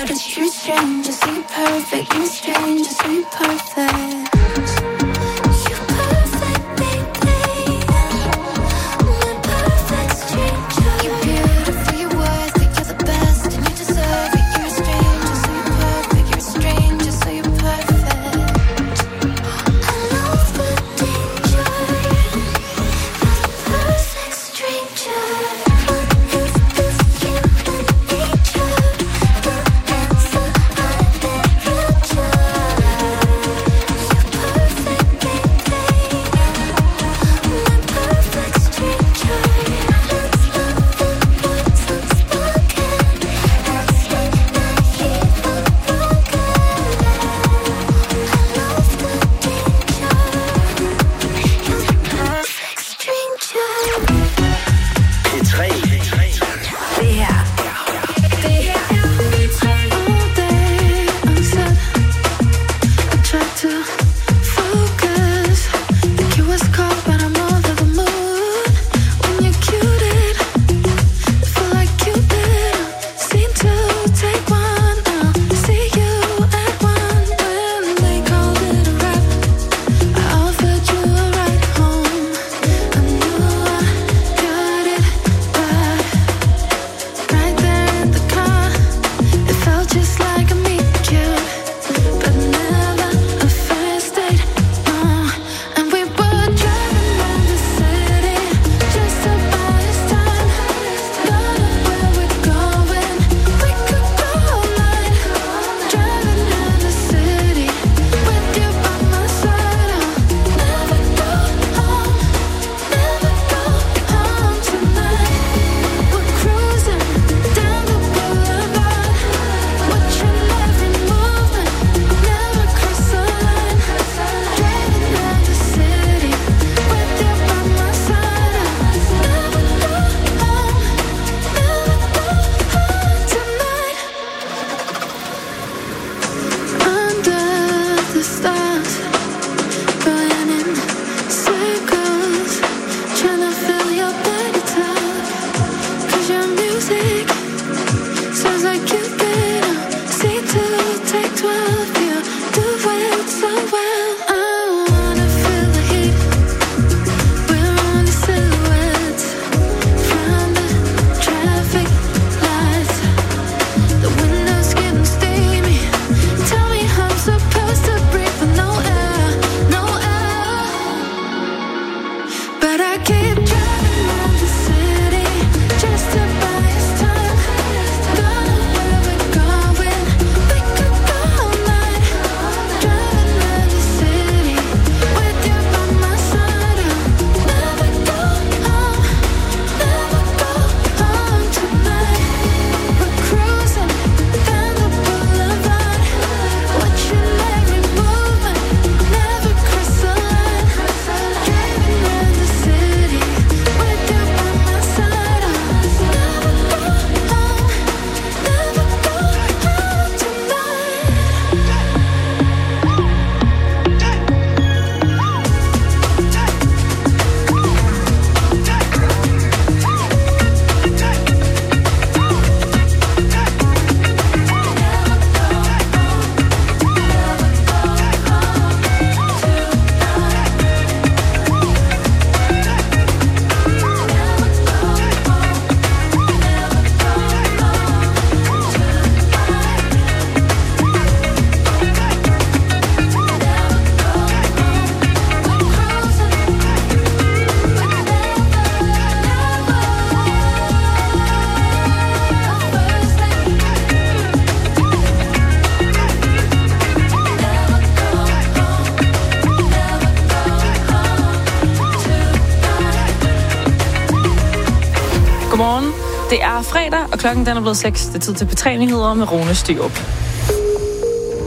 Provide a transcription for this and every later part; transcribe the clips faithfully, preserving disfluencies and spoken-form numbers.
Godmorgen. Det er fredag, og klokken den er blevet seks. Det er tid til P tre Nyheder med Rune Styrup.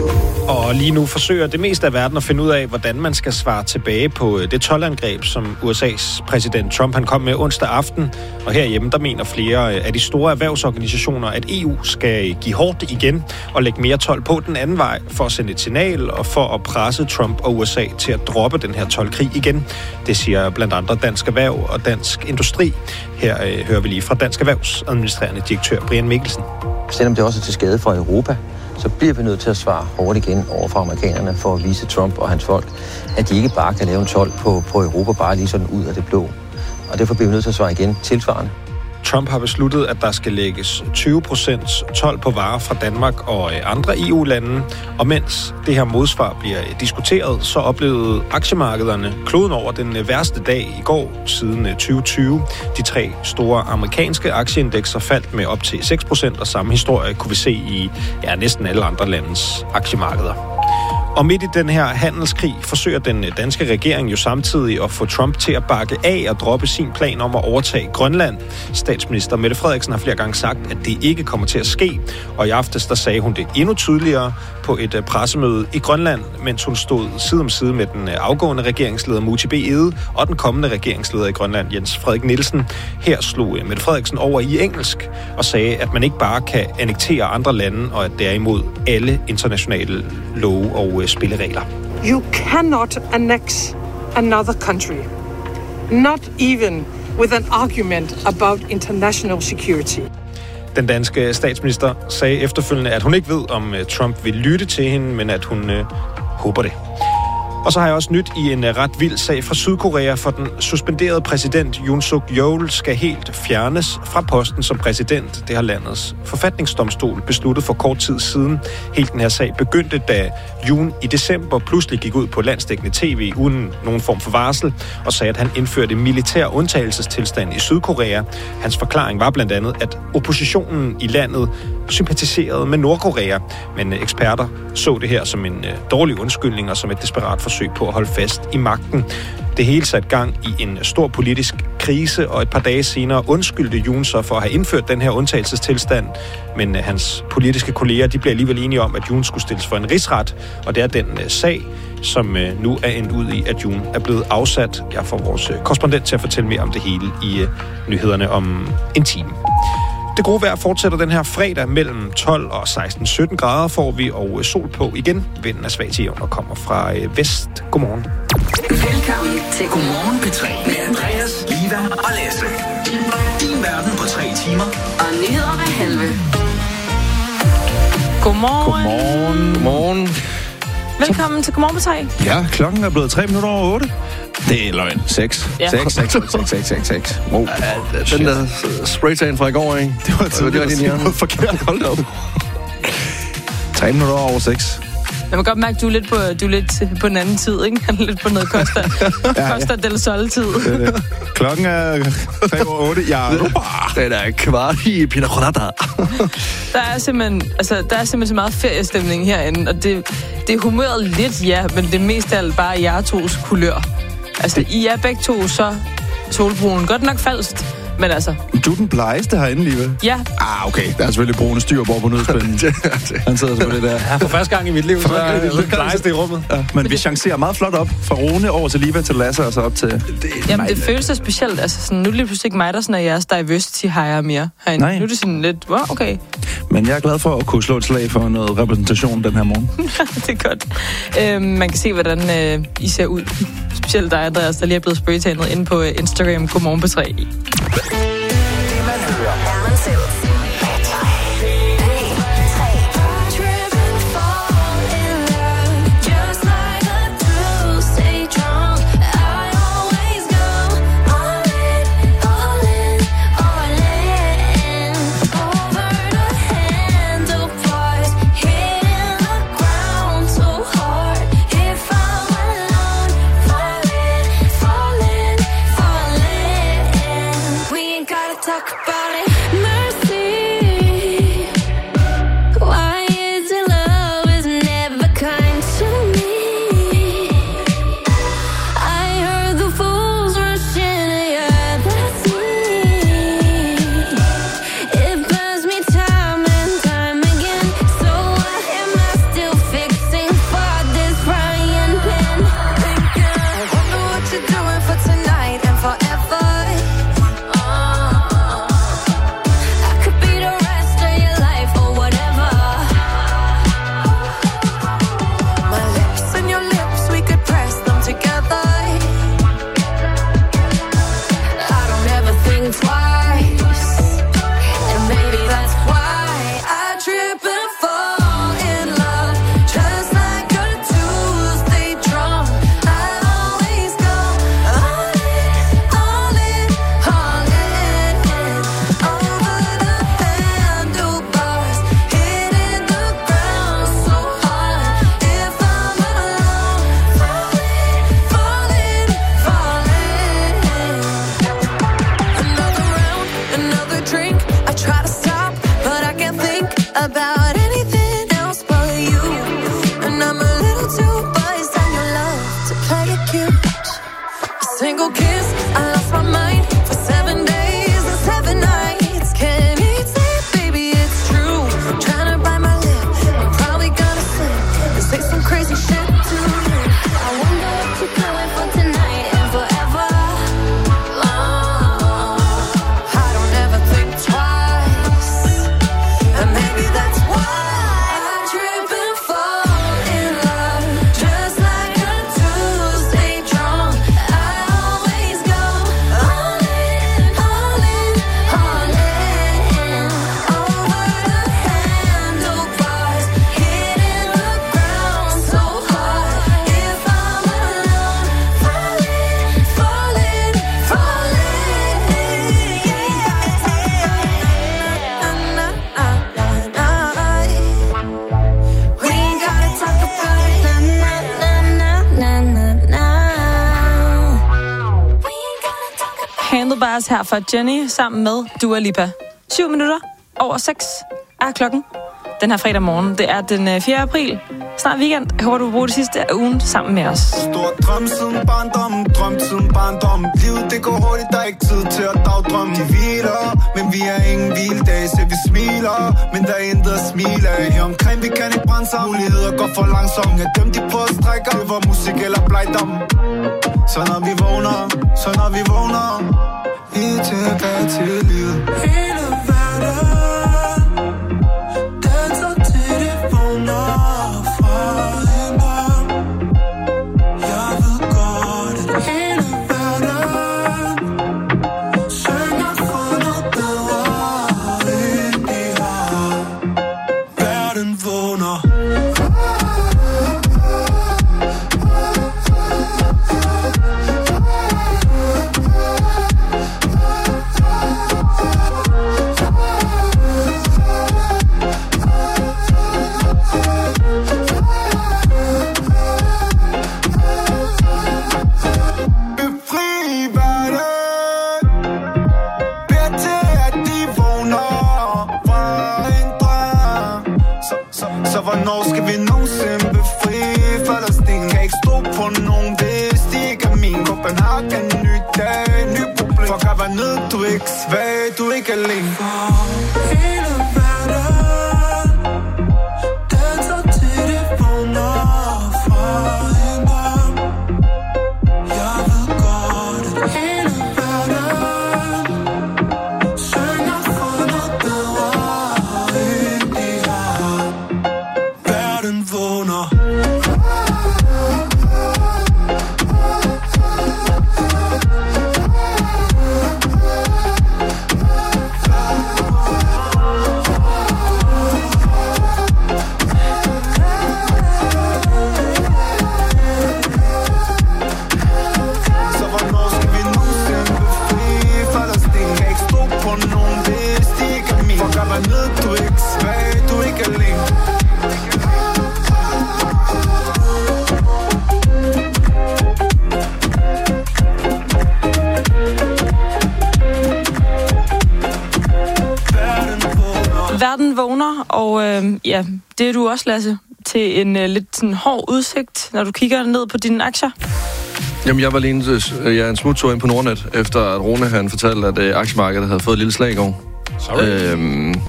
Og lige nu forsøger det meste af verden at finde ud af, hvordan man skal svare tilbage på det toldangreb, som U S A's præsident Trump han kom med onsdag aften. Og herhjemme, der mener flere af de store erhvervsorganisationer, at E U skal give hårdt igen og lægge mere told på den anden vej for at sende et signal og for at presse Trump og U S A til at droppe den her toldkrig igen. Det siger blandt andre Dansk Erhverv og Dansk Industri. Her øh, hører vi lige fra Dansk Erhvervs administrerende direktør Brian Mikkelsen. Selvom det også er til skade for Europa, så bliver vi nødt til at svare hårdt igen over for amerikanerne for at vise Trump og hans folk, at de ikke bare kan lave en told på, på Europa bare lige sådan ud af det blå. Og derfor bliver vi nødt til at svare igen tilsvarende. Trump har besluttet, at der skal lægges tyve procent told på varer fra Danmark og andre E U-lande. Og mens det her modsvar bliver diskuteret, så oplevede aktiemarkederne kloden over den værste dag i går siden tyve tyve. De tre store amerikanske aktieindekser faldt med op til seks procent, og samme historie kunne vi se i ja, næsten alle andre landes aktiemarkeder. Og midt i den her handelskrig forsøger den danske regering jo samtidig at få Trump til at bakke af og droppe sin plan om at overtage Grønland. Statsminister Mette Frederiksen har flere gange sagt, at det ikke kommer til at ske. Og i aftes der sagde hun det endnu tydeligere på et pressemøde i Grønland, mens hun stod side om side med den afgående regeringsleder Muti B. Egede og den kommende regeringsleder i Grønland, Jens Frederik Nielsen. Her slog Mette Frederiksen over i engelsk og sagde, at man ikke bare kan annektere andre lande, og at det er imod alle internationale love og spilleregler. You cannot annex another country, not even with an argument about international security. Den danske statsminister sagde efterfølgende, at hun ikke ved, om Trump vil lytte til hende, men at hun øh, håber det. Og så har jeg også nyt i en ret vild sag fra Sydkorea, for den suspenderede præsident Yoon Suk Yeol skal helt fjernes fra posten som præsident. Det har landets forfatningsdomstol besluttet for kort tid siden. Helt den her sag begyndte, da Yoon i december pludselig gik ud på landsdækkende tv uden nogen form for varsel og sagde, at han indførte militær undtagelsestilstand i Sydkorea. Hans forklaring var blandt andet, at oppositionen i landet sympatiserede med Nordkorea, men eksperter så det her som en dårlig undskyldning og som et desperat forsøg på at holde fast i magten. Det hele satte gang i en stor politisk krise, og et par dage senere undskyldte Yoon så for at have indført den her undtagelsestilstand, men hans politiske kolleger, de blev alligevel enige om, at Yoon skulle stilles for en rigsret, og det er den sag, som nu er endt ud i, at Yoon er blevet afsat. Jeg får vores korrespondent til at fortælle mere om det hele i nyhederne om en time. Det gode vejr fortsætter den her fredag mellem tolv og seksten sytten grader får vi, og sol på igen. Vinden er svag til jævn og kommer fra vest. Godmorgen. Velkommen til Godmorgen P tre med Andreas, Liva og Lasse. Din verden på tre timer. Og nyheder hver halve. Godmorgen. Godmorgen. Godmorgen. Velkommen til Godmorgen P tre. Ja, klokken er blevet tre minutter over otte. Det er løgn. Seks. Ja. Seks, seks, seks, seks, seks, seks. Wow. Ja, den der spraytan fra i går, ikke? Det var tidligere, det var noget forkert. Hold da op. Tre minutter over seks. Jeg må godt mærke, at du er lidt på, du er lidt på den anden tid, ikke? Lidt på noget Costa, ja, Costa ja. del Sol-tid. Det det. Klokken er tre over otte. Ja, den er kvart i Pina Colada. Der er simpelthen, altså, der er simpelthen så meget feriestemning herinde, og det, det er humøret lidt, ja, men det er mest af alt bare jer tos kulør. Altså, I er begge to så solbrune. Godt nok falsk, men altså... Du er den blegeste herinde, Liva. Ja. Ah, okay. Der er selvfølgelig brune styrbord på nødspænden. Han sidder selvfølgelig der. Ja, for første gang i mit liv, så er jeg den blegeste i rummet. Ja, men vi chancerer meget flot op. Fra Rune over til Liva til Lasse, og så op til... Det, Jamen, det føles så specielt. Altså, sådan, nu er det pludselig ikke mig, der sådan er jeres diversity hire mere herinde. Nej. Nu er det sådan lidt, wow, okay. Men jeg er glad for at kunne slå et slag for noget repræsentation den her morgen. Det er godt. Øhm, man kan se, hvordan øh, I ser ud. Specielt dig, Andreas, der lige er blevet spraytanet inde på øh, Instagram. Godmorgen P tre. We ain't got single kiss. I lost my mind for seven days and seven nights. Can't eat, sleep, baby, it's true. Trying to bite my lip, I'm probably gonna slip and say some crazy shit to you. I wonder what you're going for tonight and forever. Long. I don't ever think twice, and maybe that's why I trip and fall in love, just like a Tuesday drunk. I always go all in, all in, all in, over the handlebars, hitting the ground so hard. If I'm alone, falling, falling, falling, we ain't gotta talk about it, na na na na na. We ain't gotta talk about it. Handlebars her fra Jenny sammen med Dua Lipa. Syv minutter over seks er klokken. Den her fredag morgen, det er den øh, fjerde april. Snart weekend. Jeg håber, du vil bruge det sidste af ugen sammen med os. Stor drøm siden barndommen, drøm siden barndommen. Livet det går hurtigt, der er ikke tid til at dagdrømme. De hviler, men vi er ingen hviledag, så vi smiler, men der er intet at smile af. Her omkring vi kan ikke brænde sig, muligheder går for langsomt. Ja, dem de prøver at strække, det var musik eller blegdom. Så når vi vågner, så når vi vågner, vi er tilbage til livet. Hele verden danser til det vågner fra en drøm. Jeg ved godt, at hele verden synger for noget bedre, end de har. Verden vågner. Så hvornår skal vi nogensinde befri Palæstina? Kan ikke stå på nogen, hvis de ikke er min. Copenhagen, ny dag, ny problem. For kan være nødt, du er ikke svag, du er ikke alene. Hele verden danser til det vågner fra en drøm. Jeg ved godt, at hele verden synger for noget bedre, end de har. Verden vågner. Så hvornår skal vi nogensinde befri Palæstina? Kan ikke stå på nogen, hvis de ikke er min. For kan være nødt, du er ikke svag, du er ikke alene. Verden vågner, og øh, ja, det er du også, Lasse, til en øh, lidt sådan hård udsigt, når du kigger ned på dine aktier. Jamen, jeg var lige en, jeg er en smuttur ind på Nordnet, efter at Rune han fortalte, at øh, aktiemarkedet havde fået et lille slag i går. Sorry. Øhm,